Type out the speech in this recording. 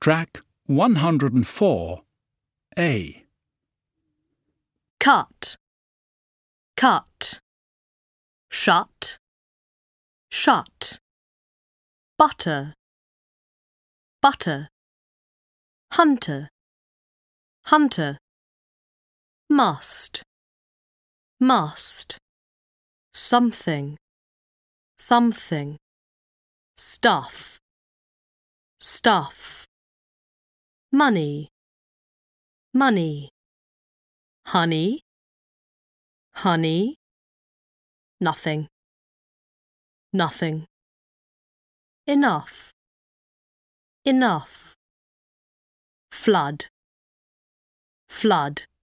Track 104. A. Cut, cut. Shut, shut. Butter, butter. Hunter, hunter. Must, must. Something, something. Stuff, stuff. Money, money. Honey, honey. Nothing, nothing. Enough, enough. Flood, flood.